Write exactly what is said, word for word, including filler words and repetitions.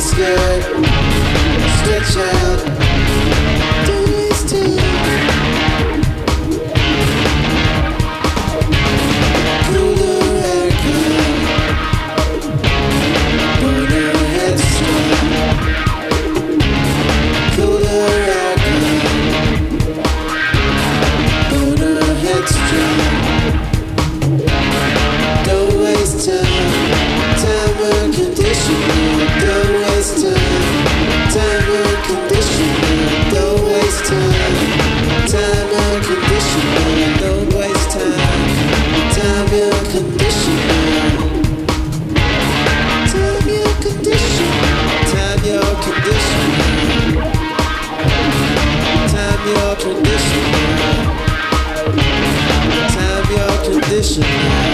skirt, stretch out, don't waste time. Cooler haircut, burn her head strong. Cooler haircut, burn her head strong. Don't waste time. Time and conditioner, don't waste time. Time and conditioner, don't waste time. Time and conditioner, don't waste time. Time and conditioner. Time your conditioner. Time your conditioner. Time your conditioner. Time your conditioner.